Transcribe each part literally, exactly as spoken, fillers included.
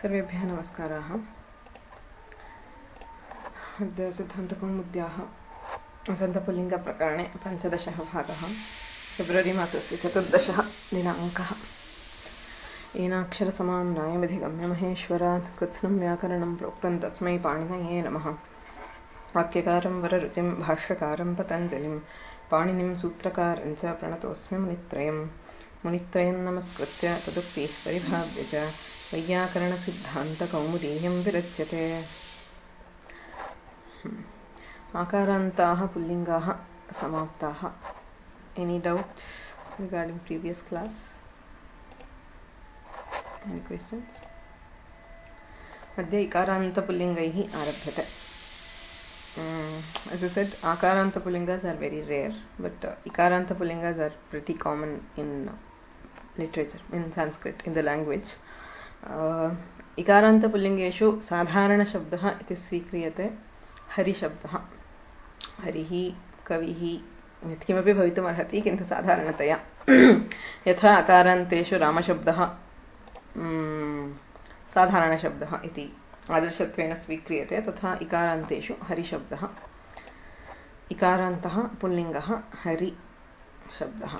सर्वेभ्यः नमस्काराः। अद्य सिद्धान्तकौमुद्याः सन्तपुल्लिङ्गप्रकरणे पञ्चदशः भागः, फेब्रवरि मासस्य चतुर्दशः दिनाङ्कः। येनाक्षरसमाम्नायमधिगम्य महेश्वरात् कृत्स्नं व्याकरणं प्रोक्तं तस्मै पाणिनये नमः। वाक्यकारं वररुचिं भाष्यकारं पतञ्जलिं पाणिनिं सूत्रकारं च प्रणतोऽस्मि मुनित्रयम्। मुनित्रयं नमस्कृत्य तदुक्तिः परिभाव्य च वैयाकरणसिद्धान्तकौमुदीयं विरच्यते। आकारान्ताः पुल्लिङ्गाः समाप्ताः। Any doubts regarding previous class? Any questions? अद्य इकारान्तपुल्लिङ्गैः आरभ्यते. Um, as I said, akarantapulingas are very rare, but uh, ikarantapulingas are pretty common in uh, literature, in Sanskrit, in the language. Uh, ikarantapulingeshu sadharana shabdah iti svikhriyate hari shabdah. हरिः कविः यत्किमपि भवितुम् अर्हति, किन्तु साधारणतया यथा अकारान्तेषु रामशब्दः साधारणशब्दः इति आदर्शत्वेन स्वीक्रियते, तथा इकारान्तेषु हरिशब्दः। इकारान्तः पुल्लिङ्गः हरिशब्दः।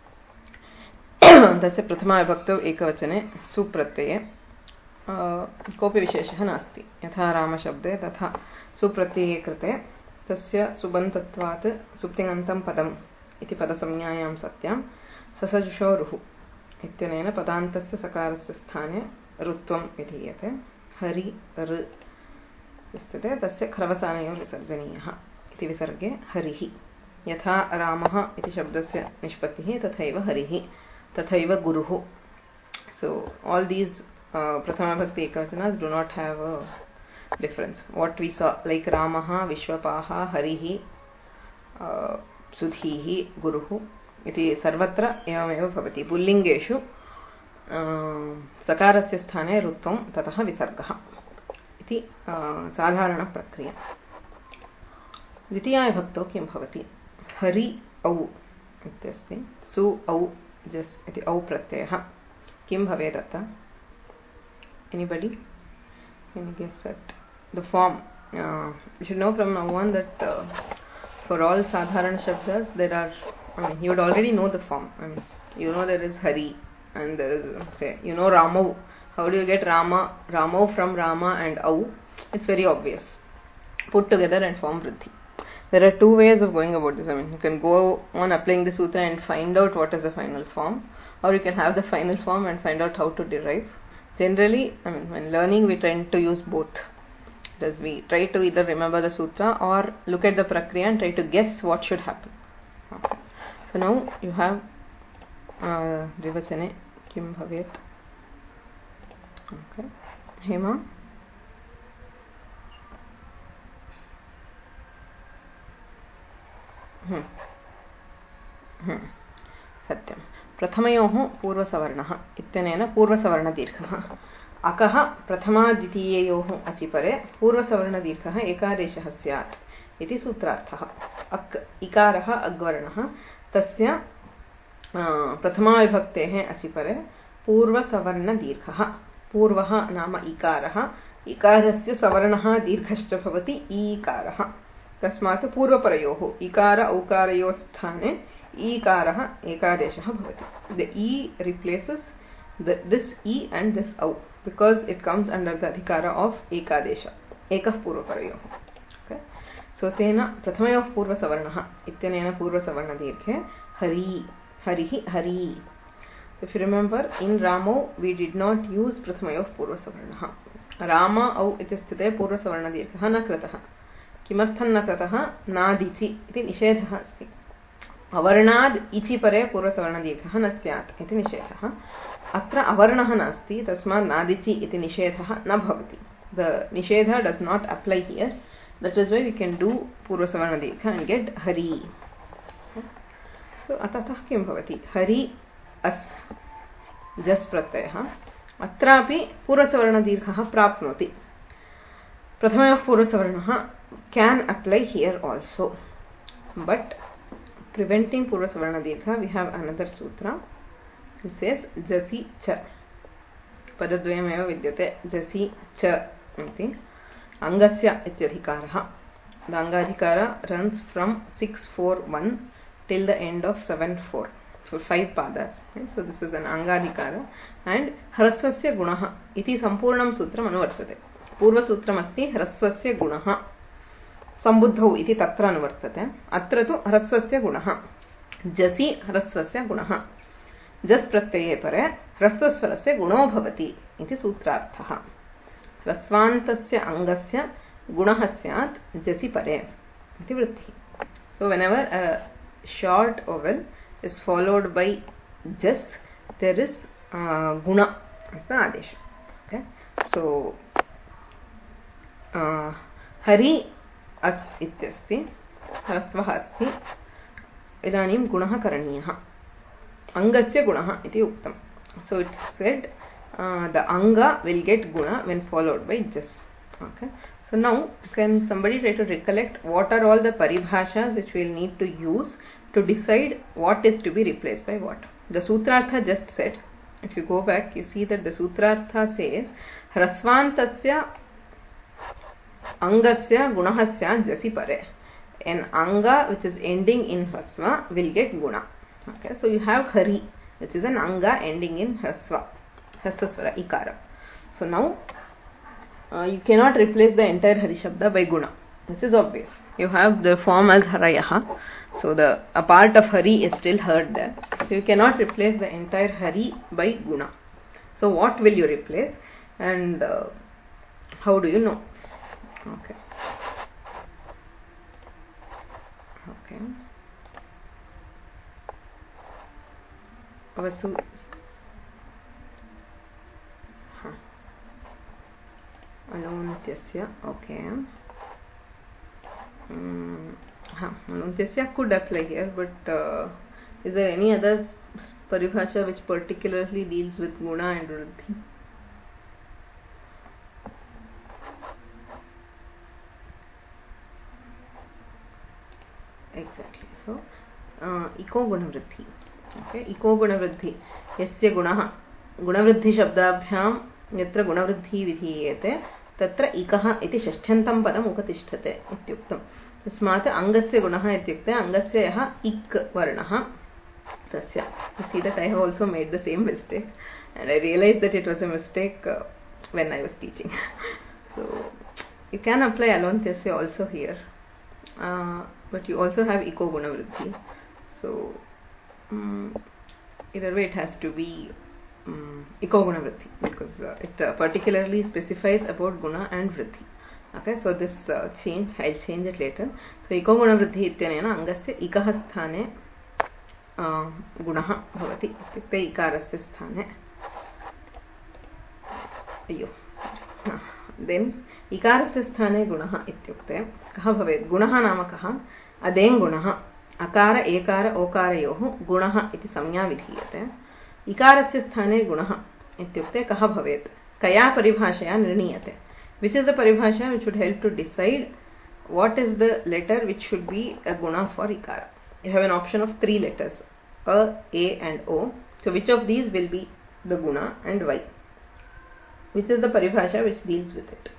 तस्य प्रथमाविभक्तौ एकवचने सुप्रत्यये कोऽपि विशेषः नास्ति। यथा रामशब्दे तथा सुप्रत्यये कृते तस्य सुबन्तत्वात् सुप्तिङन्तं पदम् इति पदसंज्ञायां सत्यां ससजुषो रुः इत्यनेन पदान्तस्य सकारस्य स्थाने ऋत्वं विधीयते। हरि ऋ स्थिते तस्य ख्रवसानयोः विसर्जनीयः इति विसर्गे हरिः। यथा रामः इति शब्दस्य निष्पत्तिः तथैव हरिः, तथैव गुरुः. सो all these uh, prathama bhakti ekavachanas do not have a difference. What we saw, like Ramaha, Vishwapaha, Harihi, uh, Sudhihi, Guruhu iti sarvatra evameva bhavati. Pullingeshu uh, sakarasya sthane rutvam tataha visargah iti uh, sadharana prakriya. द्वितीया विभक्तौ किं भवति? हरि औ इत्यस्ति, सु औ जस् इति औ प्रत्ययः। किं भवेत् अत्र? Anybody? Can you guess that? The form. Uh, you should know from now on that uh, for all sadharana shabdas there are, I mean, you would already know the form. I mean, you know there is Hari and there is, say, you know Ramau. How do you get Rama, Ramau from Rama and Au? It's very obvious. Put together and form Vriddhi. There are two ways of going about this. I mean, you can go on applying the sutra and find out what is the final form, or you can have the final form and find out how to derive. Generally, I mean, when learning, we tend to use both. Does we try to either remember the sutra or look at the prakriya and try to guess what should happen. Okay. So now you have uh, Rivachane Kim Bhavet. Okay. Hema. Hmm. Hmm. Satyam. प्रथमयोः पूर्वसवर्णः इत्यनेन पूर्वसवर्णदीर्घः। अकः प्रथमाद्वितीययोः अचिपरे पूर्वसवर्णदीर्घः एकादेशः स्यात् इति सूत्रार्थः। अक् इकारः अग्वर्णः, तस्य प्रथमाविभक्तेः अचिपरे पूर्वसवर्णदीर्घः। पूर्वः नाम इकारः, इकारस्य सवर्णः दीर्घश्च भवति ईकारः। तस्मात् पूर्वपरयोः इकार औकारयोः स्थाने ईकारः एकादेशः भवति. The e replaces the, this e and this au because it comes under the adhikara of ekadesha. Ekah purvaparayoh. Okay. So tena prathamayah purvasavarnah ityanena purvasavarnadirghe hari, harihi, hari. So if you remember, in Ramo we did not use prathamayah purvasavarnah. Rama au iti sthite purvasavarnadirghah na kratah. किमर्थं न कृतः? नादिचि इति निषेधः अस्ति. अवर्णाद् इचि परे पूर्वसवर्णदीर्घः न स्यात् इति निषेधः. अत्र अवर्णः नास्ति, तस्मात् नादिचि इति निषेधः न भवति. The निषेधः does not apply here. That is why we can do पूर्वसवर्णदीर्घ and get hari. So अतः किं भवति? हरि अस् जस् प्रत्ययः अत्रापि पूर्वसवर्णदीर्घः प्राप्नोति. प्रथमः पूर्वसवर्णः can apply here also, but preventing purvasavarna dirgha, we have another sutra. It says jasi cha. पदद्वयमेव विद्यते जसि च इति अंगस्य इत्यधिकारः. The Angadhikara runs from six four one till the end of seven four, for five padas. Okay? So this is an Angadhikara. And Hrasvasya Gunaha iti Sampurnam Sutram Anuvartate. Purva Sutram asti Hrasvasya Gunaha Sambuddhau iti Tatra Anuvartate. Atra tu Hrasvasya Gunaha Jasi Hrasvasya Gunaha Jas Pratyaya Pare Hrasvasvarasya Guno Bhavati iti Sutrarthaha. Hrasvantasya Angasya Gunaha Syat Jasi Pare iti Vritti. So whenever a short vowel is followed by jas, there is uh, guna as the adesh. Okay. So uh, hari as ityasti, hrasvah asti, idanim gunaha karaniyah, angasya gunaha iti uktam. So it's said uh, the anga will get guna when followed by jas. Okay. So now can somebody try to recollect what are all the paribhashas which we will need to use to decide what is to be replaced by what. The Sutrartha just said, if you go back, you see that the Sutrartha says Hrasvantasya Angasya Gunahasya Jasi Pare. An Anga which is ending in Hrasva will get Guna. Okay, so you have Hari, which is an Anga ending in Hrasva, Hrasvasvara, Ikara. So now uh, you cannot replace the entire Hari Shabda by Guna. This is obvious. You have the form as Harayaha. So the a part of Hari is still heard there. So you cannot replace the entire Hari by Guna. So what will you replace and uh, how do you know? Okay. Okay. Vasu. Huh. Alontyasya. Okay. Hmm. Huh. Alontyasya could apply here, but uh, is there any other paribhasha which particularly deals with guna and vriddhi? Exactly. So, uh, iko guna vriddhi. Okay, iko guna vriddhi. Yasya gunaha guna vriddhi shabdabhyam yatra guna vriddhi vidhiyete तत्र इकः इति षष्ठ्यन्तं पदम् उपतिष्ठते इत्युक्तम्. तस्मात् अङ्गस्य गुणः इत्युक्ते अङ्गस्य यः इक् वर्णः तस्य. You see that I have also made the same mistake and I realized that it was a mistake uh, when I was teaching. So you can apply alontyasya also here, uh, but you also have iko guna vriddhi. So um, either way it has to be um, iko guna vriddhi because uh, it uh, particularly specifies about guna and vriddhi. Okay, so this uh, change, I'll change it later. So iko guna vriddhi ityanena angasya ikah sthane uh, gunaha bhavati ityukte ikarasya sthane. Ayyo, sorry. Then ikarasya sthane gunaha ityukte kaha bhavet? Gunaha nama kaha? Adeng gunaha akara ekara okarayoh gunaha iti samnya vidhiyate. Ikarasya sthane gunaha ityukte kaha bhavet? Kaya paribhashaya nirniyate. Which is the paribhasha which would help to decide what is the letter which should be a guna for ikara. You have an option of three letters, a, a and o. So which of these will be the guna and why? Which is the paribhasha which deals with it?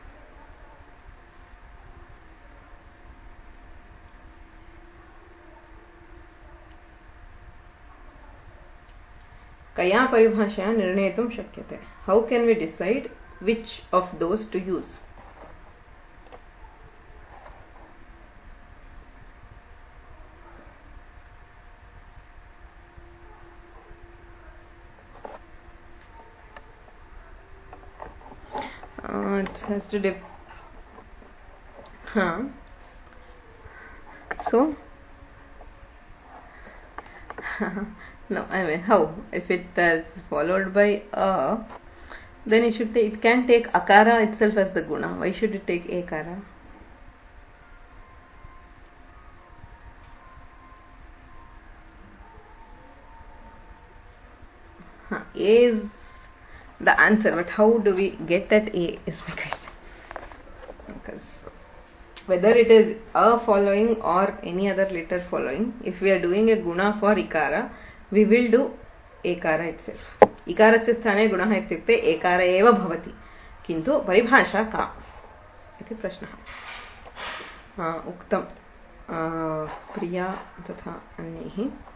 Kaya paribhashaya nirnetum shakyate. How can we decide which of those to use? Uh, it has to dip. Huh. So no, I mean how? If it is followed by a, then it should take, it can take akara itself as the guna. Why should it take ekara? Huh. A is the answer, but how do we get at A is my question. Because whether it is a following or any other letter following, if we are doing a guna for ikara, we will do ekara itself. इकारस्य स्थाने गुणः इत्युक्ते एकार एव भवति, किन्तु परिभाषा का इति प्रश्नः। उक्तं प्रिया तथा अन्यैः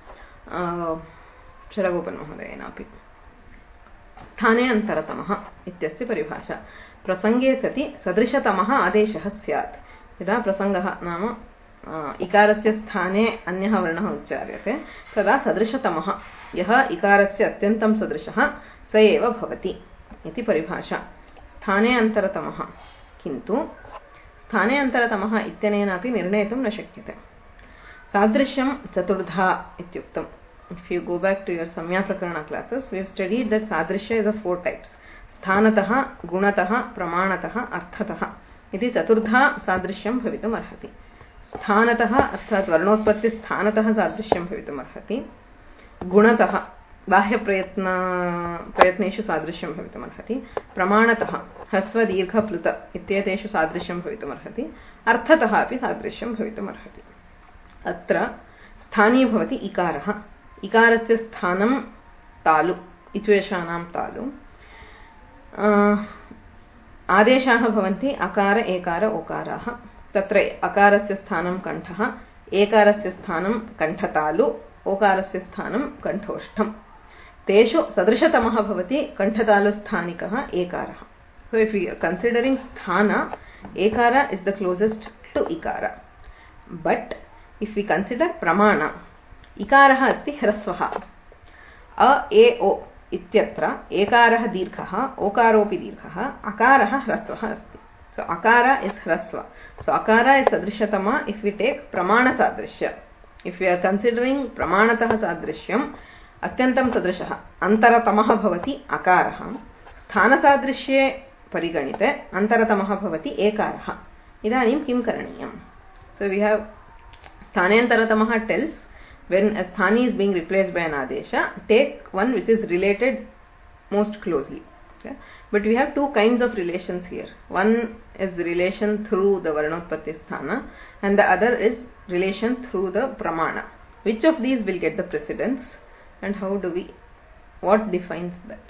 षडगोपन्महोदयेनापि। स्थाने अन्तरतमः इत्यस्य परिभाषा। प्रसङ्गे सति सदृशतमः आदेशः स्यात्। यदा प्रसङ्गः नाम इकारस्य स्थाने अन्यः वर्णः उच्चार्यते तदा सदृशतमः यः इकारस्य अत्यन्तं सदृशः स एव भवति इति परिभाषा। स्थाने अन्तरतमः, किन्तु स्थाने अन्तरतमः इत्यनेनापि निर्णेतुं न शक्यते। सादृश्यं चतुर्धा इत्युक्तम्। If you go back to your Samya Prakarana classes, we have studied that Sadrishya is of four types. Sthanatah, Gunatah, Pramanatah, Arthatah. Iti Chaturdha Sadrishyam Bhavitum Arhati. Sthanatah, Arthat Varnotpatti Sthanatah Sadrishyam Bhavitum Arhati. Gunatah, Bahya Prayatna Prayatneshu Sadrishyam Bhavitum Arhati. Pramanatah, Hasva Dirgha Pluta Ityeteshu Sadrishyam Bhavitum Arhati. Arthatah api Sadrishyam Bhavitum Arhati. Atra Sthani Bhavati Ikaraha. इकारस्य स्थानं तालु, इत्वेषाणां तालु। आदेशाः भवन्ति अकार एकार ओकाराः। तत्र अकारस्य स्थानं कण्ठः, एकारस्य स्थानं कण्ठतालु, ओकारस्य स्थानं कण्ठोष्ठम्। तेषु सदृशतमः भवति कण्ठतालुस्थानिकः एकारः। So if we are considering sthana, ekara is the closest to ikara. But if we consider pramana, इकारः अस्ति ह्रस्वः। अ ए ओ इत्यत्र एकारः दीर्घः, ओकारोऽपि दीर्घः, अकारः ह्रस्वः अस्ति। सो अकार इस् ह्रस्व। सो अकार इस् सदृशतमा इफ् वि टेक् प्रमाणसादृश्य। इफ् वि आर् कन्सिडरिङ्ग् प्रमाणतः सादृश्यम् अत्यन्तं सदृशः अन्तरतमः भवति अकारः। स्थानसादृश्ये परिगणिते अन्तरतमः भवति एकारः। इदानीं किं करणीयम्? सो वि हाव् स्थानेन्तरतमः tells when a sthani is being replaced by an adesha, take one which is related most closely. Okay? But we have two kinds of relations here. One is relation through the varnotpatti sthana and the other is relation through the pramana. Which of these will get the precedence and how do we, what defines that?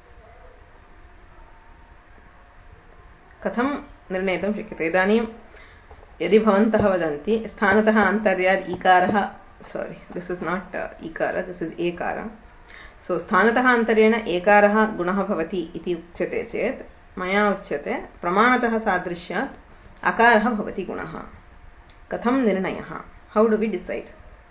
कथं निर्णेतुं शक्यते? इदानीं यदि भवन्तः वदन्ति स्थानतः अन्तर्यात् इकारः, sorry, this is not uh, ikara, this is ekara. So sthanatah antarena ekarah gunah bhavati iti uchyate chet maya uchyate pramanatah sadrishyat akarah bhavati gunah. Katham nirnayah? How do we decide?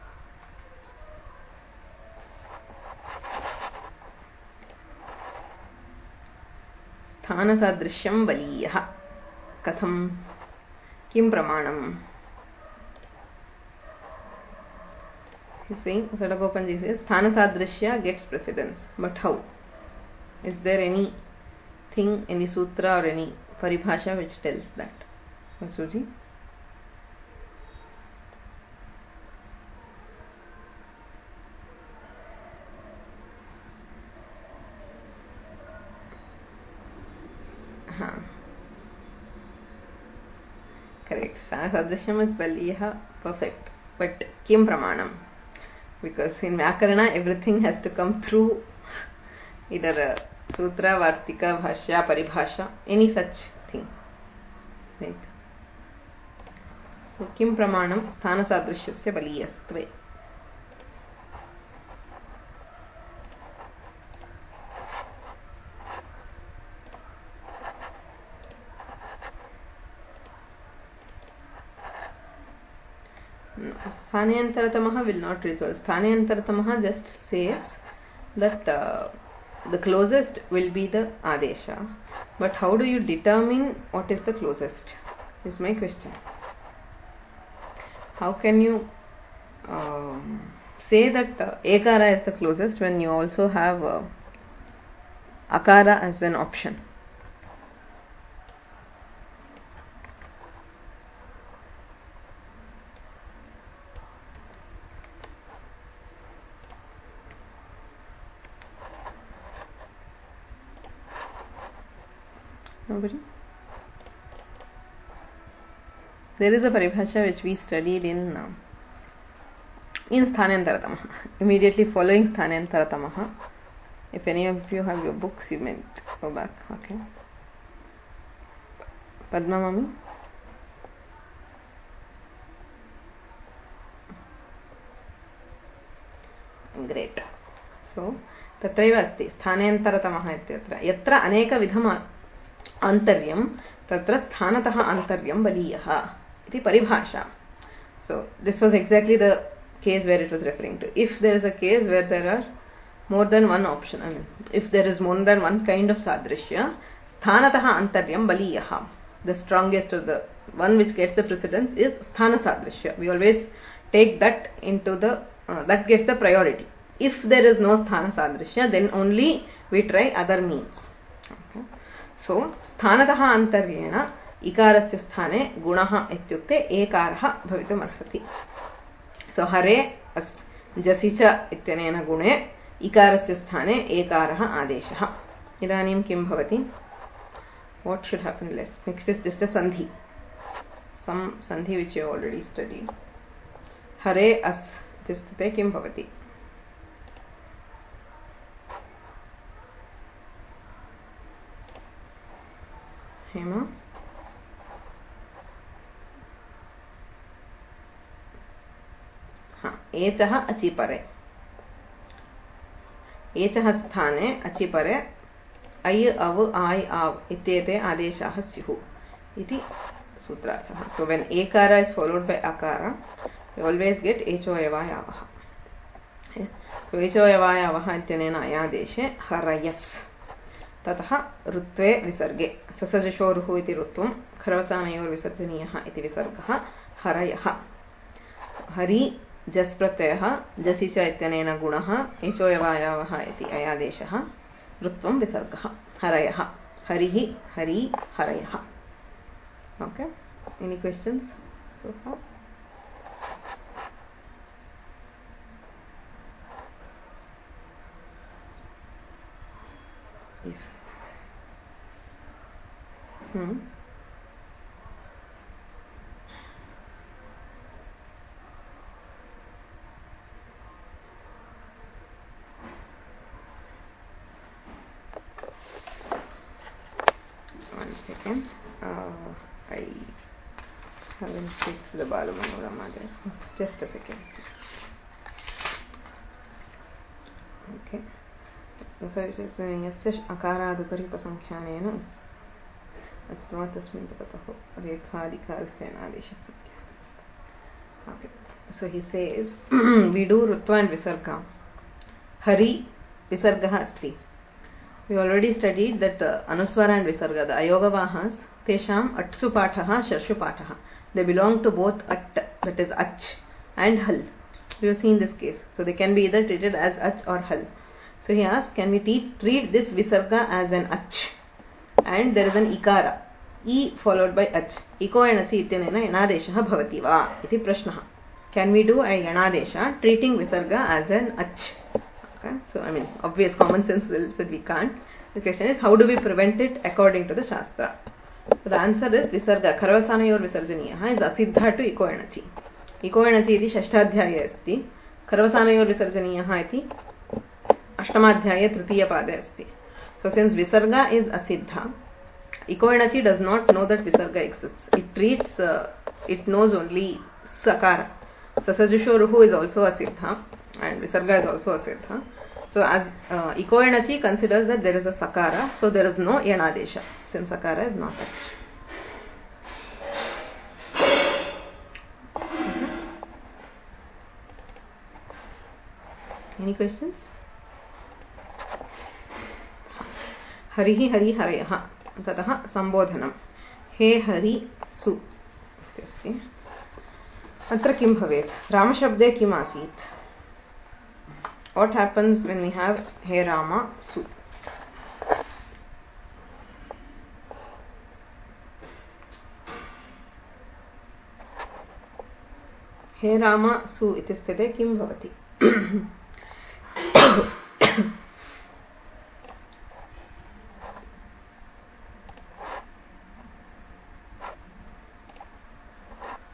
Sthana sadrishyam baliyah. Katham kim pramanam? He's saying, Sadagopanji says, Sthana Sadrishya gets precedence. But how? Is there any thing, any sutra or any paribhasha which tells that? Vasuji? Huh. Correct. Sthana Sadrishyam is Baliyaha. Perfect. But Kim Pramanam? Because in Vyakarana everything has to come through either a sutra, vartika, bhashya, paribhasha, any such thing. Right? So, kim pramanam sthana sadrishyasya baliyastve. Sthanyantaratamaha will not resolve. Sthanyantaratamaha just says that uh, the closest will be the adesha. But how do you determine what is the closest? Is my question. How can you um, say that uh, ekara is the closest when you also have uh, akara as an option? Nobody? There is a paribhasha which we studied in uh, in Sthanyantaratamaha. Immediately following Sthanyantaratamaha, If any of you have your books, you may go back. Okay. Padma Mami. Great. So, तत्रैव अस्ति स्थानेन्तरतमः इत्यत्र यत्र अनेकविधम् आन्तर्यं तत्र स्थानतः आन्तर्यं बलीयः इति परिभाषा. So, this was exactly the case where it was referring to. If there is a case where there are more than one option, I mean, if there is more than one kind of sadrishya, sthanatah antaryam baliyah. The strongest or the one which gets the precedence is sthana sadrishya. We always take that into the, uh, that gets the priority. If there is no sthana sadrishya, then only we try other means. Okay. So, sthanatah antaryena ikarasya sthane gunaha ityukte ekarah bhavitum arhati. So, hare as jasicha ityanena gune ikarasya sthane ekarah adeshah. Idanim kim bhavati? What should happen less? Next is just a sandhi. Some sandhi which you have already studied. Hare as tisthite kim bhavati? Hema? हाँ, एचः अचिपरे. एचः स्थाने अचिपरे ऐ अव आय् आव् इत्येते आदेशाः स्युः इति सूत्रार्थः. So when ekara is followed by akara, we always get echo evayavah. So echo evayavah इत्यनेन अयादेशे हरयस्. ततः ऋत्वे विसर्गे ससजशोरुः इति ऋत्वं खरवसानयोर्विसर्जनीयः इति विसर्गः हरयः. हरि जस् प्रत्ययः जसि च इत्यनेन गुणः एचो यवायावः इति अयादेशः ऋत्वं विसर्गः हरयः. हरिः Hari हरयः. Okay, any questions so far? Yes. Hmm. One second. Uh, I haven't checked the Balamanorama there. Just a second. Okay. यस्य अकारादुपरिपसंख्यानेन अस्त्वा तस्मिन् ततः रेखादिकारस्य आदेशः. Okay. So he says we do rutva and visarga. Hari visargah asti. We already studied that uh, anuswara and visarga, the ayogavahas, tesham atsu pathaha sharshu pathaha. They belong to both at, that is ach, and hal. We have seen this case. So they can be either treated as ach or hal. So he asks, can we te- treat this visarga as an ach? And there is an ikara. E followed by ach. Iko enachi ityanena yanadeshah bhavati va iti prashnaha. Can we do a yanadesha treating visarga as an ach? Okay. So I mean, obvious common sense will say we can't. The question is, how do we prevent it according to the Shastra? So the answer is visarga kharvasanayor visarjaniyaha is asiddha to iko enachi. Iko enachi iti shashtadhyaya asti. Kharvasanayor visarjaniyaha iti अष्टमाध्याये तृतीय पादे अस्ति. So since visarga is asiddha, iko enachi does not know that visarga exists. It treats, uh, it knows only sakara. Sasajushoruhu is also asiddha and visarga is also asiddha. So as uh, iko enachi considers that there is a sakara, so there is no yanadesha since sakara is not ach. Okay. Any questions? हरिः हरि हरयः ततः संबोधनं हे हरि सु अस्ति. अत्र किं भवेत्? रामशब्दे किम् आसीत्? What happens when we have हे राम सु? हे राम सु इति स्थिते किं भवति?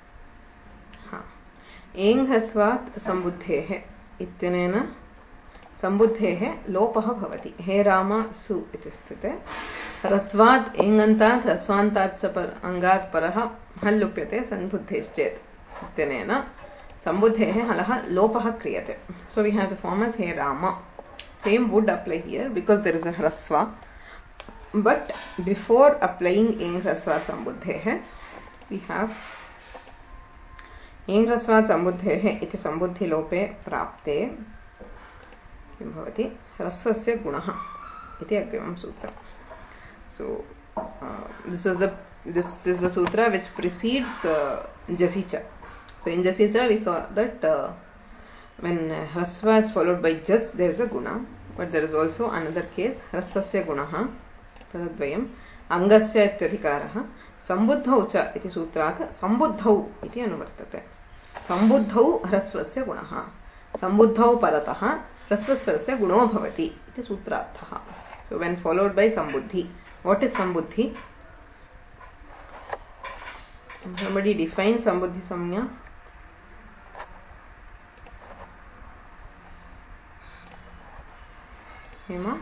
एङ् ह्रस्वात् सम्बुद्धेः इत्यनेन सम्बुद्धेः लोपः भवति. हे राम सु इति स्थिते ह्रस्वात् एङन्तात् ह्रस्वान्तात् च पर अङ्गात् परः हल् लुप्यते सम्बुद्धेश्चेत् इत्यनेन सम्बुद्धेः हलः लोपः क्रियते. So we have the form as hey Ram. Same would apply here because there is a hrasva. But before applying eng hrasva sambuddhehe, we have eng hrasva sambuddhehe iti sambuddhi lope prapte किं भवति hrasvasya गुणः इति अग्रिमं सूत्रम्. So uh, this is the this is the sutra which precedes uh, Jasicha. So in Jasicha we saw that uh, when uh, hrasva is followed by jas there is a guna, but there is also another case hrasvasya gunaha पदद्वयम् अङ्गस्य इत्यधिकारः सम्बुद्धौ च इति सूत्रात् सम्बुद्धौ इति अनुवर्तते. सम्बुद्धौ ह्रस्वस्य गुणः, सम्बुद्धौ परतः ह्रस्वस्य गुणो भवति इति सूत्रार्थः. So when followed by sambuddhi, what is sambuddhi? Somebody define sambuddhi samnya. Hema?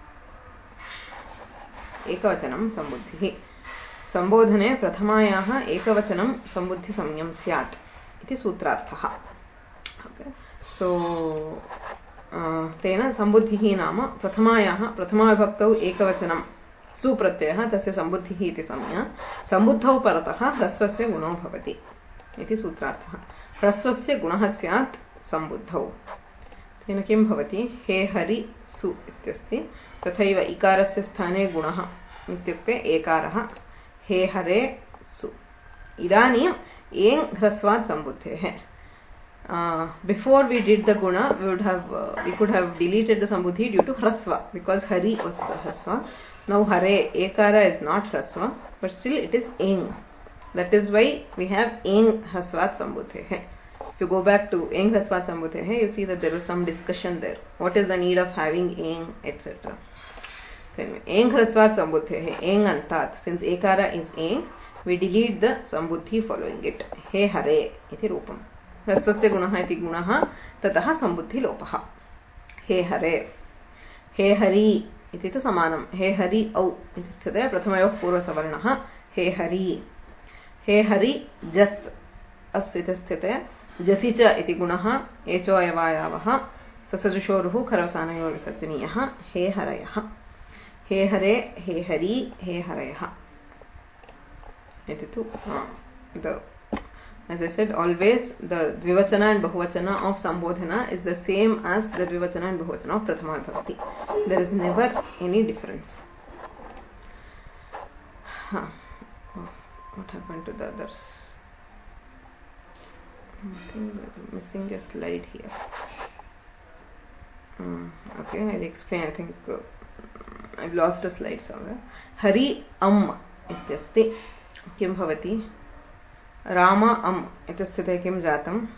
एकवचनं सम्बुद्धिः. सम्बोधने प्रथमायाः एकवचनं सम्बुद्धिसंज्ञं स्यात् इति सूत्रार्थः. Okay. So तेन सम्बुद्धिः नाम प्रथमायाः प्रथमाविभक्तौ एकवचनं सुप्रत्ययः तस्य सम्बुद्धिः इति संज्ञा. सम्बुद्धौ परतः ह्रस्वस्य गुणो भवति इति सूत्रार्थः. ह्रस्वस्य गुणः स्यात् सम्बुद्धौ. तेन किं भवति? हे हरि सु इत्यस्ति. तथैव इकारस्य स्थाने गुणः इत्युक्ते एकारः. हे हरे सु. इदानीम् एङ् ह्रस्वात् सम्बुद्धेः. Before we did the guna, we would have uh, we could have deleted the sambuddhi due to hrasva because hari was the hrasva. Now hare ekara is not hrasva, but still it is eng. That is why we have eng hrasvat sambuddheः. If you go back to eng hrasvat sambuddheः, you see that there was some discussion there. What is the need of having eng, et cetera. So eng hrasvat sambuddheः, eng antat. Since ekara is eng, we delete the sambuddhi following it. He hare iti rupam. ह्रस्वस्य गुणः इति गुणः ततः सम्बुद्धि लोपः. हे हरे, हे हरि इति तु समानं. हे हरि औ इति स्थिते प्रथमयोः पूर्वसवर्णः हे हरि. हे हरि जस् अस् इति स्थिते जसि च इति गुणः एचो अयवायावः ससजुषोरुः खरवसानयोः विसर्जनीयः. हे हरयः. हे हरे, हे हरि, हे हरयः इति तु the As I said, always the Dvivachana and Bahuvachana of Sambodhana is the same as the Dvivachana and Bahuvachana of Prathama Vibhakti. There is never any difference. Huh. Oh, what happened to the others? I think we're missing a slide here. Mm, okay, I'll explain. I think uh, I've lost a slide somewhere. Hari Am ityasti. Kim bhavati? Rama am iti sthite kim jatam?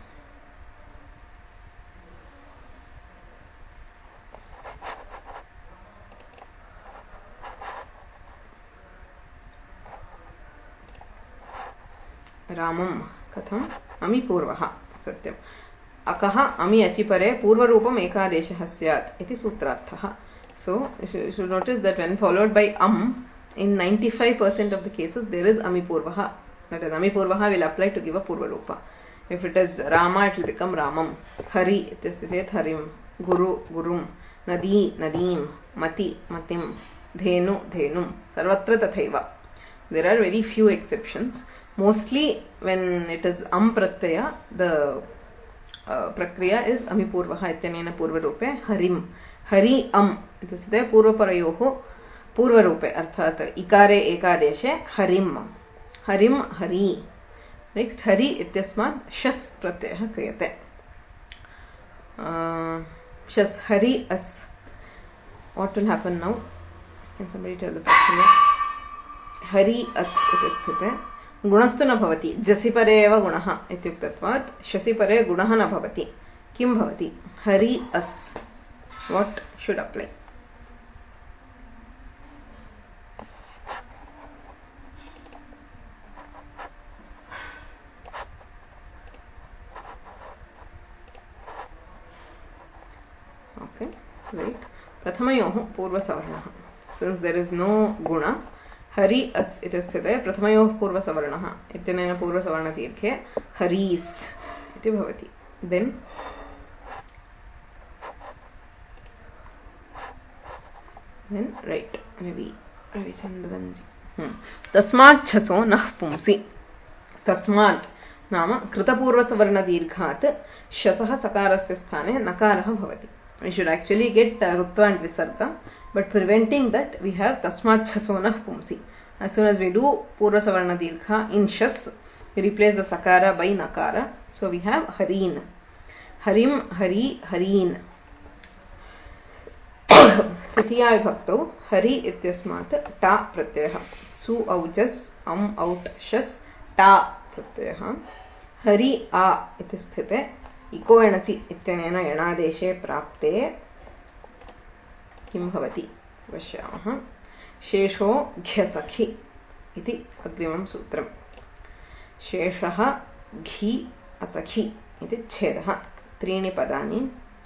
Ramam katham ami purvaha satyam. Akaha ami achipare purvarupam ekadeshah syat iti sutrarthaha. So you should notice that when followed by am, in ninety-five percent of the cases there is ami purvaha. That is, ami purvaha will apply to give a purva rupa. If it is Rama, it will become Ramam. Hari, it is to say Harim. Guru, Gurum. Nadi, Nadim. Mati, Matim. Dhenu, Dhenum. Sarvatra tathaiva. There are very few exceptions. Mostly when it is am pratyaya, the uh, prakriya is ami purvaha ityanena purva rupe Harim. Hari am, it is to say purva parayoho purva rupe. Arthat ikare ekadeshe Harim. Harim Hari. Next Hari ityasmat shas pratyayah kriyate. Uh, shas Hari as. What will happen now? Can somebody tell the prakriya? Hari as iti sthite. Gunastu na bhavati. Jasi pare eva gunaha ityuktatvat. Shasi pare gunaha na bhavati. Kim bhavati? Hari as. What should apply? Okay. प्रथमयोः पूर्वसवर्णः. Since there is no guna, hari as it is sthite प्रथमयोः पूर्वसवर्णः इत्यनेन पूर्वसवर्णदीर्घे haris इति भवति. Then then right maybe Ravichandranji. Hmm. Tasmat chaso nah pumsi. Tasmat नाम कृतपूर्वसवर्णदीर्घात् शसः सकारस्य स्थाने नकारः भवति. We should actually get uh, rutva and visarga, but preventing that we have tasmat chasonah pumsi. As soon as we do purva savarna dirgha in shas, we replace the sakara by nakara. So we have hareen. Harim, hari, hareen. Tritiya vibhaktau hari ityasmat ta pratyayah. Su aujas am out shas ta pratyayah. Hari a iti sthite इको एणचि इत्यनेन यणादेशे प्राप्ते किं भवति पश्यामः. शेषो घ्यसखि इति अग्रिमं सूत्रम्. शेषः घी असखि इति छेदः. त्रीणि पदानि.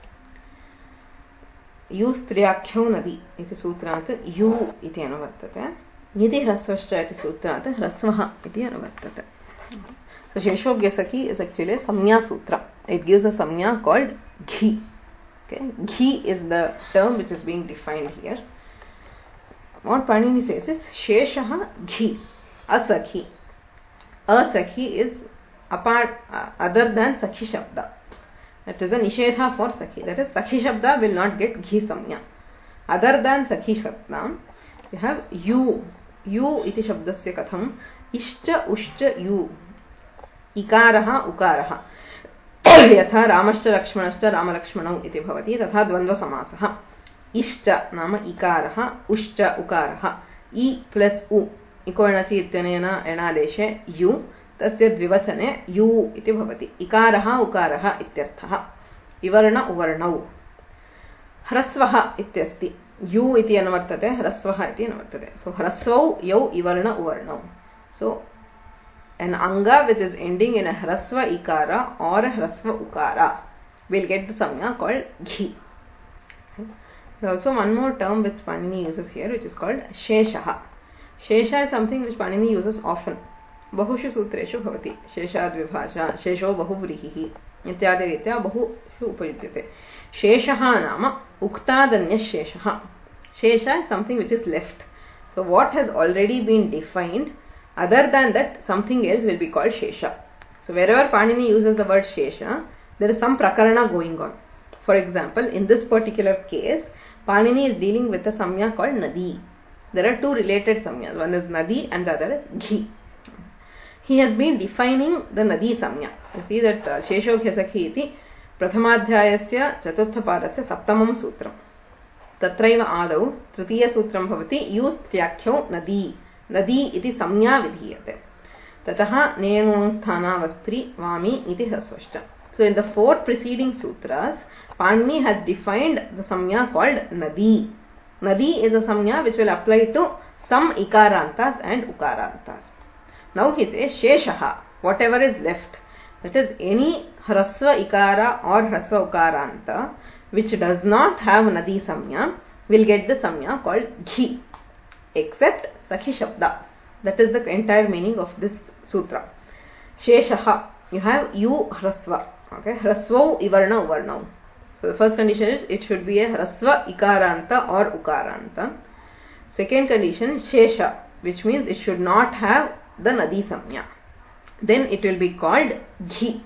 युस्त्र्याख्यौ नदी इति सूत्रात् यु इति अनुवर्तते. निधि ह्रस्वश्च इति सूत्रात् ह्रस्वः इति अनुवर्तते. So Sheshoghyasaki is actually a samnya sutra. It gives a samnya called ghi. Okay, ghi is the term which is being defined here. What Panini says is Sheshaha ghi, asakhi. Asakhi is apart, uh, other than sakhi shabda. That is a nishedha for sakhi. That is sakhi shabda will not get ghi samnya. Other than sakhi shabda, you have yu. Yu iti shabdasya katham. Ishcha ushcha yu. इकारः उकारः यथा रामश्च लक्ष्मणश्च रामलक्ष्मणौ इति भवति तथा द्वन्द्वसमासः. इश्च नाम इकारः, उश्च उकारः. इ plus उ eco एणचि इत्यनेन एणादेशे यु, तस्य द्विवचने यु इति भवति. इकारः उकारः इत्यर्थः. इवर्ण उवर्णौ. ह्रस्वः इत्यस्ति. यु इति अनुवर्तते, ह्रस्वः इति अनुवर्तते. सो ह्रस्वौ यौ इवर्ण उवर्णौ. सो an anga which is ending in a hrasva ikara or a hrasva ukara will get the samya called ghi. There is also one more term which Panini uses here, which is called sheshaha. Shesha is something which Panini uses often. Bahushu sutreshu bhavati. Sheshad vibhasha, shesho bahuvrihi ityadi ritya bahushu upayudyate. Sheshaha nama uktadanya sheshaha. Shesha is something which is left. So what has already been defined, other than that, something else will be called Shesha. So wherever Panini uses the word Shesha, there is some prakarana going on. For example, in this particular case, Panini is dealing with a samya called Nadi. There are two related samyas. One is Nadi and the other is Ghi. He has been defining the Nadi samya. You see that uh, Sheshoghyasakhi iti Prathamadhyayasya Chaturthapadasya Saptamam Sutram. Tatraiva Adau Tritiya Sutram Bhavati Yustryakhyo Nadi. Nadi iti samnya vidhiyate. Tataha neyangvang sthanavastri vami iti hrasvashta. So in the four preceding sutras, Panini has defined the samnya called Nadi. Nadi is a samnya which will apply to some ikarantas and ukarantas. Now he says Sheshaha, whatever is left. That is any hrasva ikara or hrasva ukaranta which does not have Nadi samnya will get the samnya called Ghi. Except Sakhi Shabda. That is the entire meaning of this sutra. Sheshaha. You have yu hrasva. Okay. Hrasvau ivarna uvarnau. So the first condition is it should be a hrasva ikaranta or ukaranta. Second condition, shesha, which means it should not have the nadi samnya. Then it will be called ghi.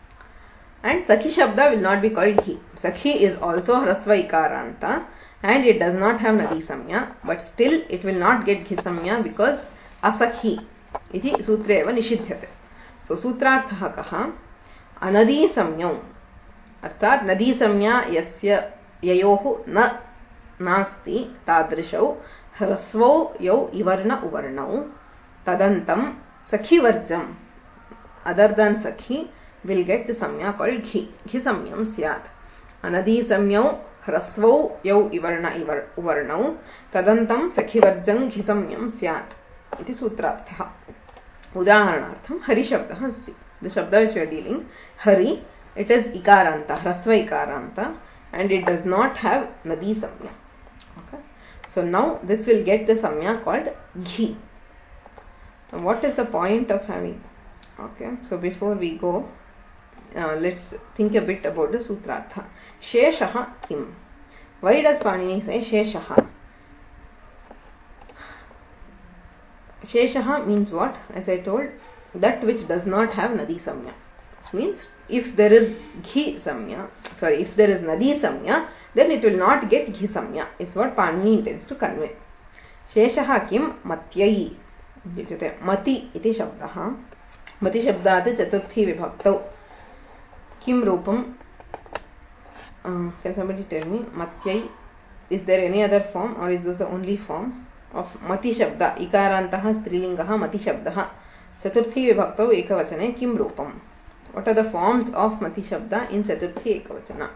And Sakhi Shabda will not be called ghi. Sakhi is also hrasva ikaranta. And it does not have nadi samya, but still it will not get ghi samya because asakhi iti sutre eva nishidhyate. So sutrartha kaha anadi samyau arthat nadi samya yasya yayohu na nasti tadrishau hrasvau yau ivarna uvarnau tadantam sakhi varjam, other than sakhi will get the samya called ghi. Ghi samyam syat. Anadi samyau hrasvau yau ivarna ivar uvarnau tadantam sakhivarjam ghisamyam syat iti sutrartha. Udaharanartham hari shabdah asti. The shabda which we are dealing, hari, it is ikaranta, hrasva ikaranta, and it does not have nadi samya. So now this will get the samya called ghee. Now what is the point of having? Okay, so before we go, uh, let's think a bit about the sutrartha. Sheshaha kim? Why does Panini say Sheshaha? Sheshaha means what? As I told, that which does not have Nadi Samya. Which means if there is Ghi Samya, sorry, if there is Nadi Samya, then it will not get Ghi Samya. Is what Panini intends to convey. Sheshaha kim matyai. Mati iti shabdaha. Mati shabdat chaturthi vibhaktau. Kim rupam. Uh, can somebody tell me? Matyai. Is there any other form or is this the only form of Mati Shabda? Ikarantaha strilingaha Mati Shabdaha. Chaturthi vibhaktau ekavachane kim rupam. What are the forms of Mati Shabda in Chaturthi ekavachana?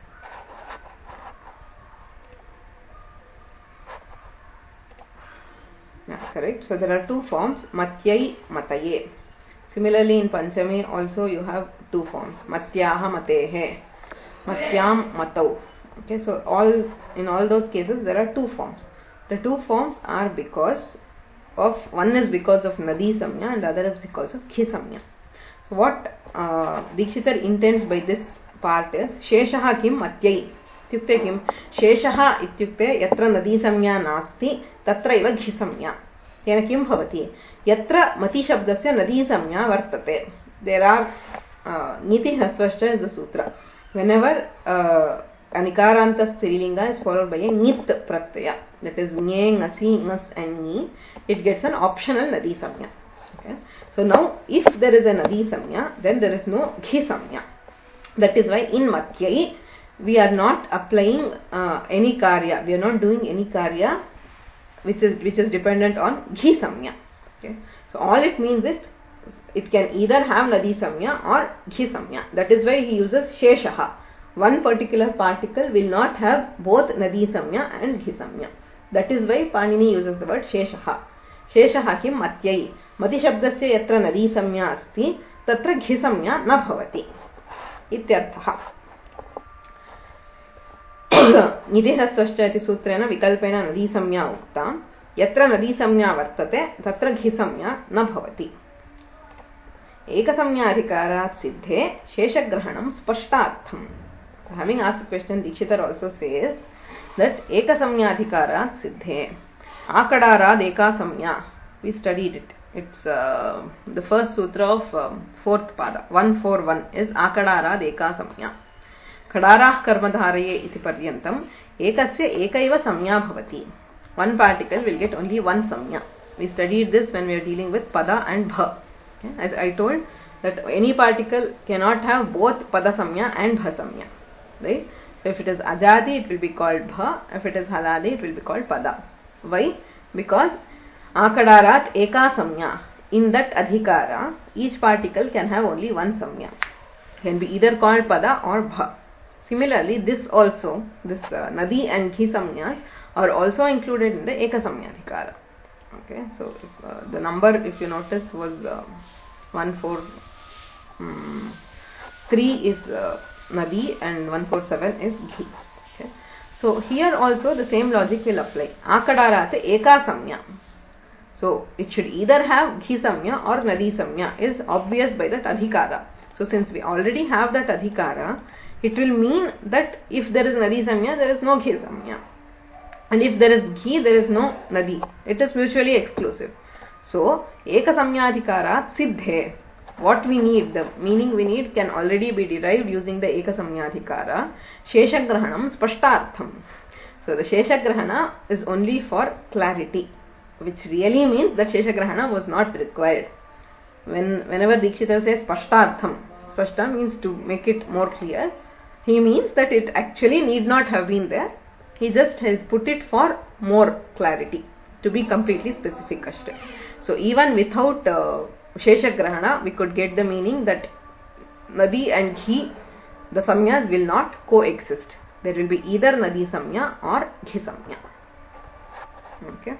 Yeah, correct. So there are two forms, Matyai, Mataye. Similarly in Panchami also you have two forms, Matyaha, Matehe, Matyam, Matau. Okay, so all in all those cases there are two forms. The two forms are because of, one is because of Nadi Samya and the other is because of Khi Samya. So what uh, Dikshitar intends by this part is Sheshaha kim Matyai. Ityukte kim? Sheshaha ityukte yatra Nadi Samya nasti tatra iva Ghi Samya. Tena kim bhavati? Yatra Mati Shabdasya Nadi Samya vartate. There are uh, Niti Hasvashcha is the sutra. Whenever uh, Anikaranta Strilinga is followed by a Nit Pratyaya, that is Nye, Ngasi, Ngas and Ni, it gets an optional Nadi Samya. Okay? So now if there is a Nadi Samya, then there is no Ghi Samya. That is why in Matyai we are not applying uh, any Karya, we are not doing any Karya which is which is dependent on Ghi Samya. Okay? So all it means it it can either have Nadi Samya or Ghi Samya. That is why he uses Sheshaha. One particular particle will not have both Nadi Samya and Ghi Samya. That is why Panini uses the word Sheshaha. Sheshaha kim Matyai. Mati Shabdasya yatra Nadi Samya asti tatra Ghi Samya na bhavati. Ityarthaha. Nidihasvashcha iti sutrena vikalpena Nadi Samya ukta. Yatra Nadi Samya vartate tatra Ghi Samya na bhavati. Ekasamyadhikarat siddhe Sheshagrahanam spashtartham. So having asked the question, Dikshitar also says that Ekasamyadhikarat siddhe. Akadarad Ekasamya. We studied it. It's uh, the first sutra of um, fourth pada. one forty-one is Akadarad Ekasamya. Kadarah karmadharaye iti paryantam. Ekasya ekaiva samya bhavati. One particle will get only one samya. We studied this when we are dealing with pada and bha. Okay? As I told that any particle cannot have both pada samya and bha samya. Right? So if it is ajadi, it will be called bha. If it is haladi, it will be called pada. Why? Because akadarat eka samya. In that adhikara, each particle can have only one samya. Can be either called pada or bha. Similarly, this also, this uh, nadi and ghi samyas are also included in the eka samyadhikara. Okay, so if, uh, the number, if you notice, was uh, one four three is uh, nadi and one forty-seven is ghi. Okay. So here also the same logic will apply. Akadarat eka samya. So it should either have ghi samya or nadi samya is obvious by that adhikara. So since we already have that adhikara, it will mean that if there is nadi samya, there is no ghi samya. And if there is ghi, there is no nadi. It is mutually exclusive. So, eka samyadhikarat siddhe. What we need, the meaning we need can already be derived using the eka samyadhikara. Sheshagrahanam spashtartham. So, the Sheshagrahana is only for clarity, which really means that Sheshagrahana was not required. When Whenever Dikshitar says spashtartham, spashta means to make it more clear. He means that it actually need not have been there. He just has put it for more clarity, to be completely specific. So even without uh, Sheshagrahana, we could get the meaning that Nadi and Ghi, the samyas will not coexist. There will be either Nadi samya or Ghi samya. Okay.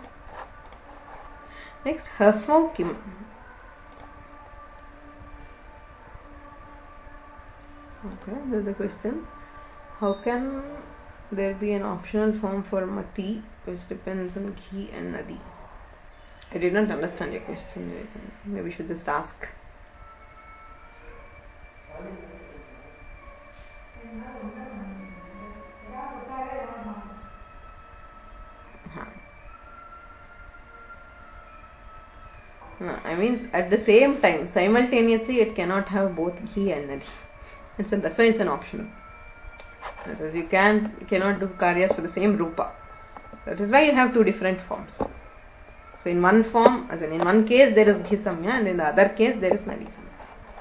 Next, Hasmo kim. Okay, there is a question. How can there will be an optional form for mati, which depends on ghi and nadi. I did not understand your question. Maybe we should just ask. No, I mean at the same time, simultaneously, it cannot have both ghi and nadi. And so that's why it's an optional. That is, you can cannot do karyas for the same rupa. That is why you have two different forms. So in one form, as in, in one case there is ghi samya, and in the other case there is nadi samya.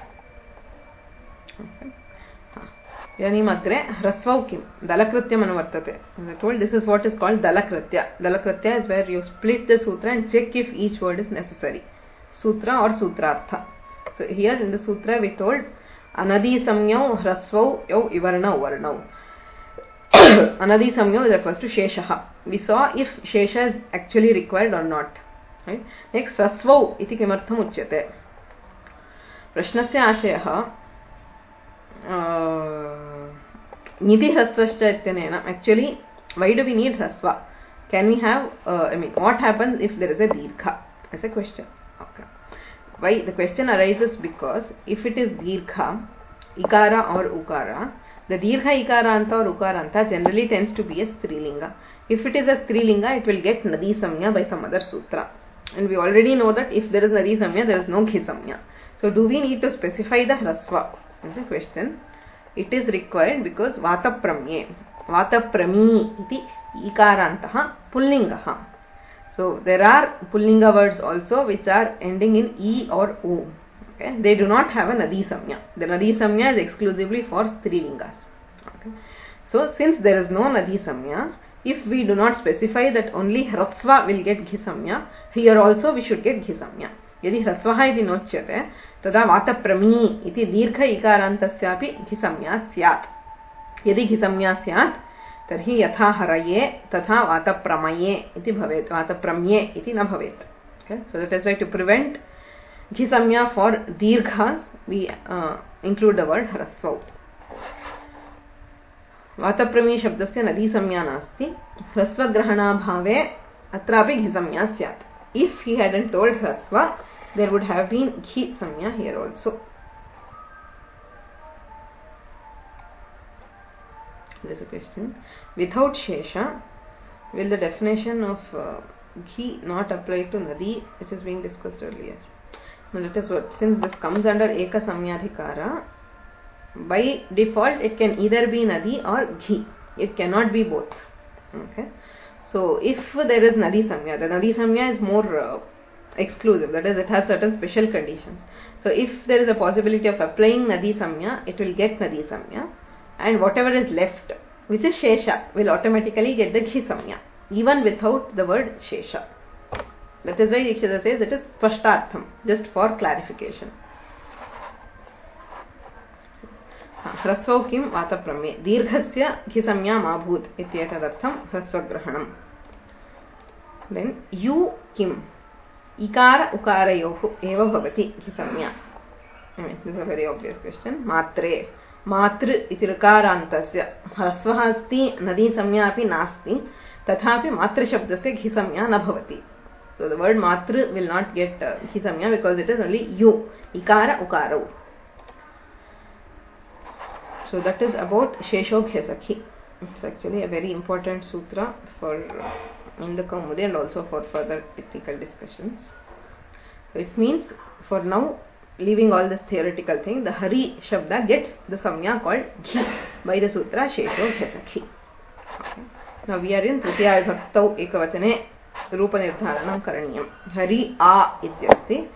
Okay. Idanim agre hrasvau kim dalakrityam anuvartate. As I told, this is what is called dalakritya. Dalakritya is where you split the sutra and check if each word is necessary. Sutra or sutrartha. So here in the sutra we told anadi samyau hrasvau yau ivarnau varnau. Anadi samyau refers to sheshaha. We saw if shesha is actually required or not. Right? Next, hrasvau iti kimartham uchyate. Prashnasya ashayaha niti hrasvascha ityanena. Actually, why do we need hrasva? Can we have, uh, I mean, what happens if there is a dirgha? As a question. Okay. Why the question arises because if it is dirgha, ikara or ukara, the dirgha ikaranta or ukaranta generally tends to be a strilinga. If it is a strilinga, it will get nadi samya by some other sutra. And we already know that if there is nadi samya, there is no ghi samya. So do we need to specify the hrasva? Is the question. It is required because vata pramye. Vata prami iti ikarantaha pullingaha. So there are pullinga words also which are ending in e or o. Okay? They do not have a nadi samya. The nadi samya is exclusively for strilingas. Okay? So since there is no nadi samya, if we do not specify that only hrasva will get ghi samya, here also we should get ghi samya. यदि ह्रस्वः इति नोच्यते तदा वातप्रमी इति दीर्घ इकारान्तस्यापि घिसंज्ञा स्यात्. यदि घिसंज्ञा स्यात् तर्हि यथा हरये तथा वातप्रमये इति भवेत्. वातप्रम्ये इति न भवेत्. Okay, so that is why to prevent घिसंज्ञा for दीर्घास् we uh, include the word ह्रस्वौ. वातप्रमी शब्दस्य नदी संज्ञा नास्ति. ह्रस्वग्रहणाभावे अत्रापि घिसंज्ञा स्यात्. If he hadn't told hrasva, there would have been ghi samya here also. There is a question. Without shesha, will the definition of uh, ghi not apply to nadi, which is being discussed earlier? Now that is what, since this comes under eka samyadhikara, by default it can either be nadi or ghi. It cannot be both. Okay. So if there is nadi samya, the nadi samya is more uh, exclusive, that is, it has certain special conditions. So if there is a possibility of applying nadi samya, it will get nadi samya, and whatever is left, which is shesha, will automatically get the ghi samya, even without the word shesha. That is why Dikshita says it is spashtartham, just for clarification. ह्रस्वौ किं वातप्रम्ये दीर्घस्य घिसंज्ञा माभूत् इत्येतदर्थं ह्रस्वग्रहणम्. Then you किम् इकार उकारयोः एव भवति घिसंज्ञा. I mean, this is a very obvious question. मात्रे मातृ इति ऋकारान्तस्य ह्रस्वः अस्ति नदी संज्ञा अपि नास्ति तथापि मातृशब्दस्य घिसंज्ञा न भवति. So the word matru will not get uh, घिसंज्ञा because it is only yu, ikara ukarau. So that is about Sheshoghyasakhi. It's actually a very important sutra for uh, in the Kaumudi and also for further technical discussions. So it means, for now, leaving all this theoretical thing, the Hari Shabda gets the samya called Ghi by the sutra Sheshoghyasakhi. Okay. Now we are in Tritiya Vibhaktau Ekavachane Rupa Nirdharanam Karaniyam. Hari A ityasti.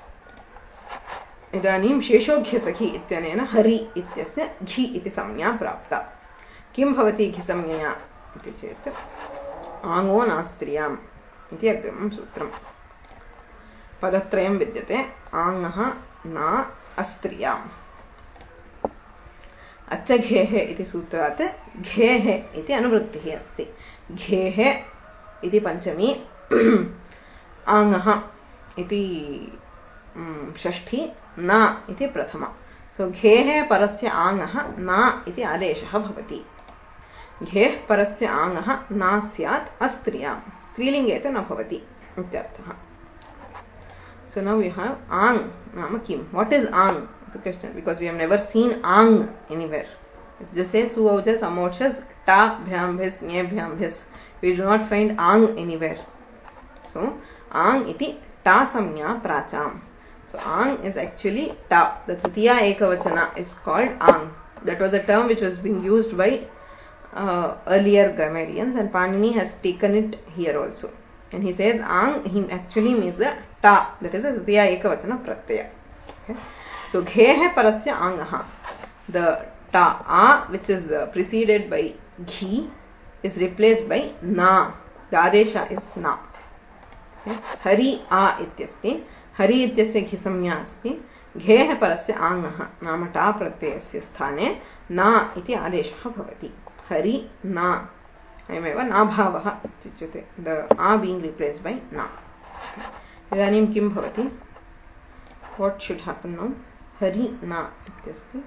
इदानीं शेषोघ्यसखि इत्यनेन हरि इत्यस्य घि इति संज्ञा प्राप्ता. किं भवति घि संज्ञया इति चेत् आङ्गो नास्त्रियाम् इति अग्रिमं सूत्रम्. पदत्रयं विद्यते. आङ्गः न अस्त्रियाम्. अच्छघेः इति सूत्रात् घेः इति अनुवृत्तिः अस्ति. घेः इति पञ्चमी, आङ्गः इति षष्ठी, न इति प्रथमा. सो घेः परस्य आङ्गः न इति आदेशः भवति. घेः परस्य आङ्गः न स्यात् अस्त्रियां स्त्रीलिङ्गे न भवति इत्यर्थः. So now we have ang nama kim. What is ang? It's a question because we have never seen ang anywhere. It just says suvauchas amochas ta bhyam bhis nye bhyam bhis. We do not find ang anywhere. So ang iti ta samnya pracham. So ang is actually ta. The tritiya ekavachana is called ang. That was a term which was being used by uh, earlier grammarians, and Panini has taken it here also. And he says ang, he actually means the ta, that is a tritiya ekavachana pratyaya. Okay. So ghehe parasya angaha. The ta, a, which is uh, preceded by ghi, is replaced by na. The adesha is na. Okay. Hari a ityasti. Hari ityasya ghisamya asti. घेः परस्य आङ्गः नाम टा प्रत्ययस्य स्थाने न इति आदेशः भवति. हरि न अयमेव नाभावः इत्युच्यते. द आ बीइंग रिप्लेस्ड बाय न. इदानीं किं भवति? What should happen now? Hari न इत्यस्ति.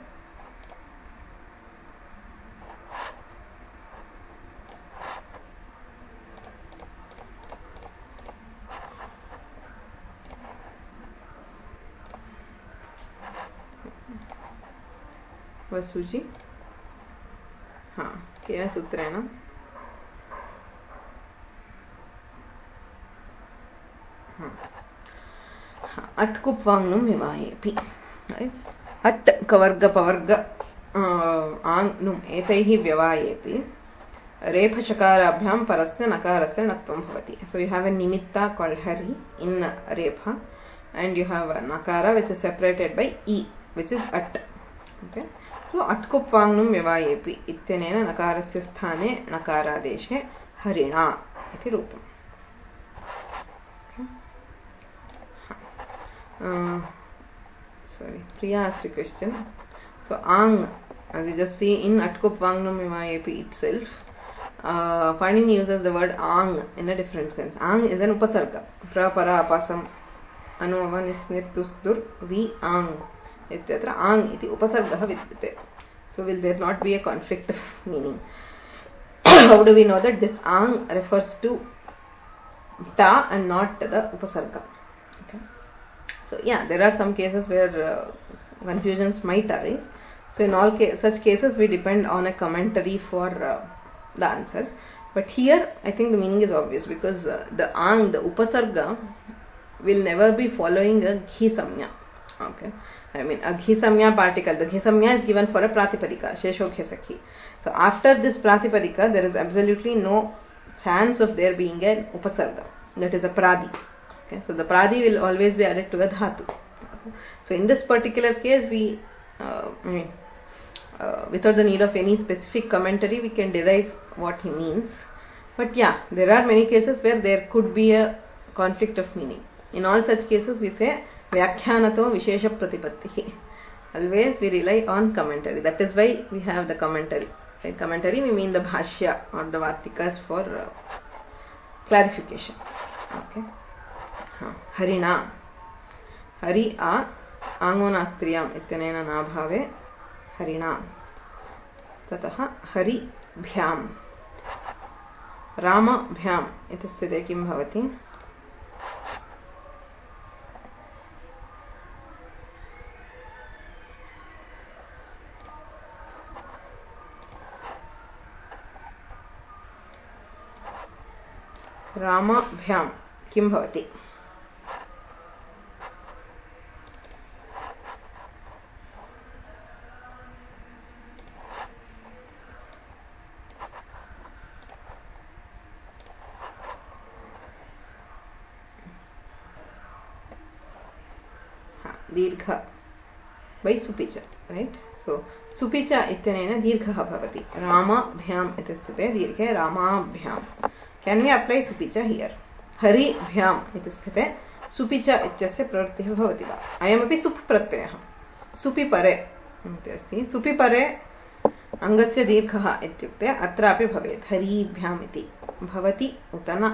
वसुजी हाँ केन सूत्रेण? अट्कुप् वाङ्नुं विवाहेऽपि. अट् कवर्ग पवर्ग आङ्नुम् एतैः व्यवाहेऽपि रेफशकाराभ्यां परस्य नकारस्य णत्वं भवति. So you have a nimitta called hari in repha, and you have a nakara which is separated by e, which is at. Okay. So अट्कुप्वाङ्नुं व्यवाहेऽपि इत्यनेन नकारस्य स्थाने नकारादेशे हरिणा इति रूपम्. Uh, sorry, Priya asked a question. So ang, as you just see in Atkupvangnam Vivayepi itself, uh, Panini uses the word ang in a different sense. Ang is an upasarga. Pra, para, apasam, anu, avan, isnir, tusdur, vi, ang. Etc. Ang iti upasargah vidyate. So will there not be a conflict of meaning? How do we know that this ang refers to ta and not the upasarga? Okay. So yeah, there are some cases where uh, confusions might arise. So in all ca- such cases we depend on a commentary for uh, the answer. But here I think the meaning is obvious, because uh, the ang, the upasarga, will never be following a ghi samya. Okay. I mean, a ghi samya particle, the ghi samya is given for a pratipadika, shesho ghesakhi. So after this pratipadika, there is absolutely no chance of there being an upasarga. That is a pradi. Okay. So the pradi will always be added to a dhatu. So in this particular case, we, uh, I mean, uh, without the need of any specific commentary, we can derive what he means. But yeah, there are many cases where there could be a conflict of meaning. In all such cases, we say Vyakhyanato Vishesha Pratipattihi. Always we rely on commentary. That is why we have the commentary. By commentary we mean the bhashya or the vartikas for uh, clarification. Okay. Huh. Harina. Hari a angonastriyam ityanena nabhave harina. Tataha hari bhyam. Rama bhyam iti sthite kim bhavati? रामाभ्यां किं भवति? दीर्घ बै सुपिच, right? सो सुपिच इत्यनेन दीर्घः भवति. रामाभ्याम् इति स्थिते दीर्घे रामाभ्यां. Can we apply supicha here? Hari bhyam iti sthite supicha ityasya pravartiः bhavati va? Ayamapi sup pratyayः. Supi pare इति अस्ति. सुपि परे अङ्गस्य दीर्घः इत्युक्ते अत्रापि भवेत्. हरि भ्याम् इति भवति उत न?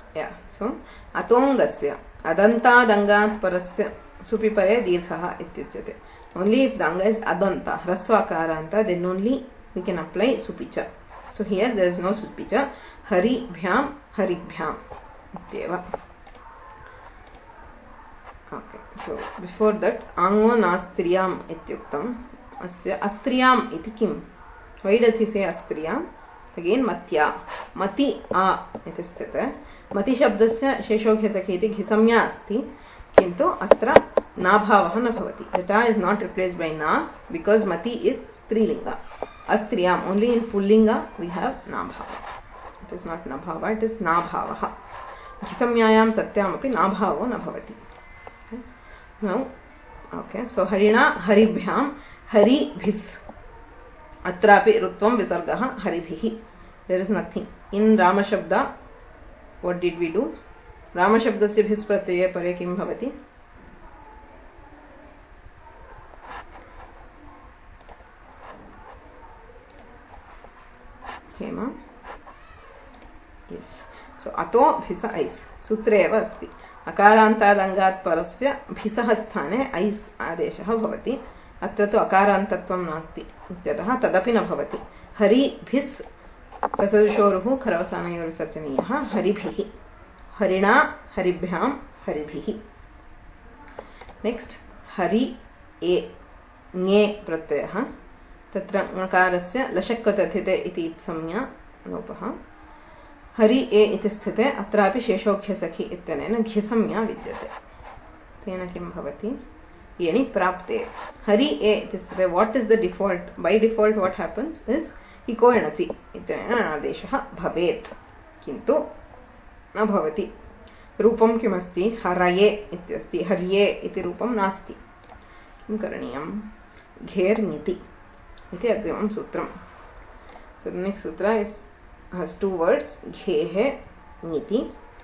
Yeah. So atongasya adantadangat parasya supi pare dirgha ityuchyate. Only if the anga is adanta, hrasva akaranta, then only we can apply supicha. So here there is no supicha. Hari bhyam haribhyam ityeva. Okay. So before that, ango nastriyam ityuktam. Asya astriyam iti kim? Why does he say astriyam? Again matya. Mati a iti sthite. Mati shabdasya sheshokhyasakhi iti ghisamya asti. Kintu atra nabhavah na bhavati. The ta is not replaced by na because mati is strilinga. Astriyam, only in pullinga we have nabhava. It is not nabhava, it is nabhavah. Ghisamyayam satyam api nabhavo na bhavati. Okay. Now, okay, so harina haribhyam haribhis. Atrapi rutvam visargaha haribhihi. There is nothing. In Rama Shabda, what did we do? Rama Shabdasya bhis pratyaya pare kim bhavati? Hema. Yes. So ato bhisa ais. Sutre eva asti. Akarantadangat parasya bhisah sthane ais adeshah bhavati. Atra tu akarantatvam nasti. Ityatah tadapi na bhavati. Hari bhis tasarushoruhu kharavasanayor sarchaniyaha haribhihi. Harina haribhyam haribhihi. Next, hari e nge pratyayah. Tatra ngakarasya lashakvatadhite iti samya lopaha. Hari e iti sthite atrapi sheshokhyasakhi ityanena ghisamya vidyate. Tena kim bhavati? Yeni prapte. Hari e iti sthite. What is the default? By default what happens is iko enasi ityanena adeshah bhavet. Kintu न भवति. रूपं किमस्ति? हरये इत्यस्ति. हर्ये इति रूपं नास्ति. किं करणीयं? घेर् ङिति इति अग्रिमं सूत्रं. So the next sutra is has two words, घेः ङिति.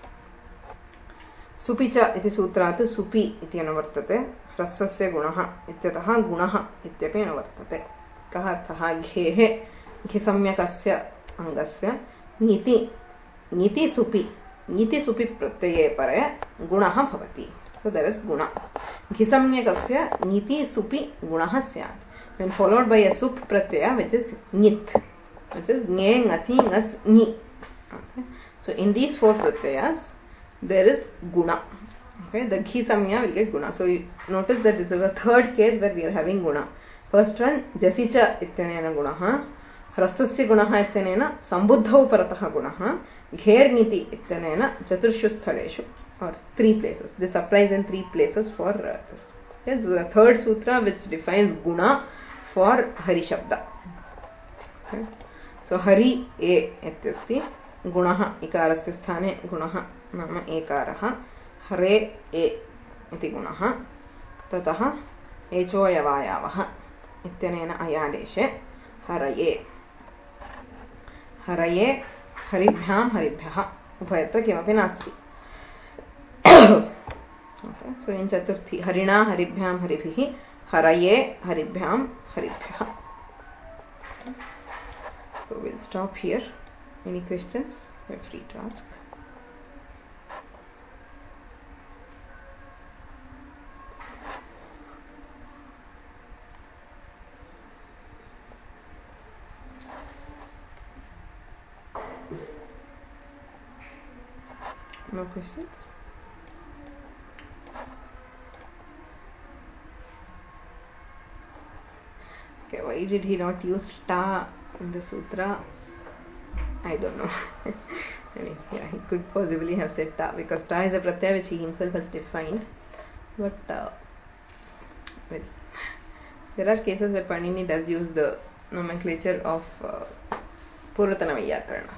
सुपि च इति सूत्रात् सुपि इति अनुवर्तते. ह्रस्वस्य गुणः इत्यतः गुणः इत्यपि अनुवर्तते. कः अर्थः? घेः घिसम्यकस्य अङ्गस्य ङिति ङिति सुपि ङिति सुपि प्रत्यये परे गुणः भवति. So there is guna. Ghisamyakasya ङिति सुपि गुणः स्यात्. When followed by a sup pratyaya which is ङित्, which is ङे ङसि ङस् ङि. Okay. So in these four pratyayas there is guna. Okay. The ghisamya will get guna. So you notice that this is the third case where we are having guna. First one jasicha ityanena gunaha. ह्रस्वस्य गुणः इत्यनेन सम्बुद्धौ परतः गुणः. घेर् ङिति इत्यनेन चतुर्षु स्थलेषु or three places. This applies in three places for uh, this. Yes, this is the third sutra which defines guna for Hari Shabda. Okay. So Hari e ityasti. Gunaha ikarasya sthane gunaha nama ekarah. Hare e iti gunaha. Tatah echo yavayavah ityanena ayadeshe haraye. हरये हरिभ्याम हरिभ्यः उभयत्र किमपि नास्ति. Okay, so in चतुर्थी हरिणा हरिभ्याम हरिभिः हरये हरिभ्याम हरिभ्यः. So we'll stop here. Any questions? We're free to ask. No questions? Okay, why did he not use ta in the sutra? I don't know. I mean, yeah, he could possibly have said ta because ta is a pratyaya which he himself has defined. But uh, well, there are cases where Panini does use the nomenclature of uh, Purvatana Vyakarnas.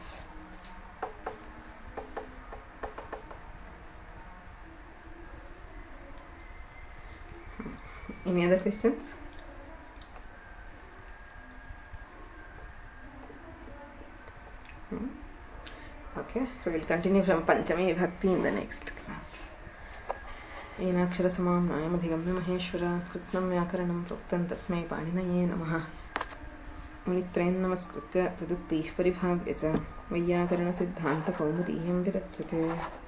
Any other questions? Hmm. Okay, so we'll continue from Panchami Vibhakti in the next class. Enakshara samam nayam adhigamya maheshwara kritsnam vyakaranam proktam tasmai paninaya namaha. मुनित्रयं नमस्कृत्य तदुक्तैः परिभाव्य च वैयाकरणसिद्धान्तकौमुदीयं विरच्यते।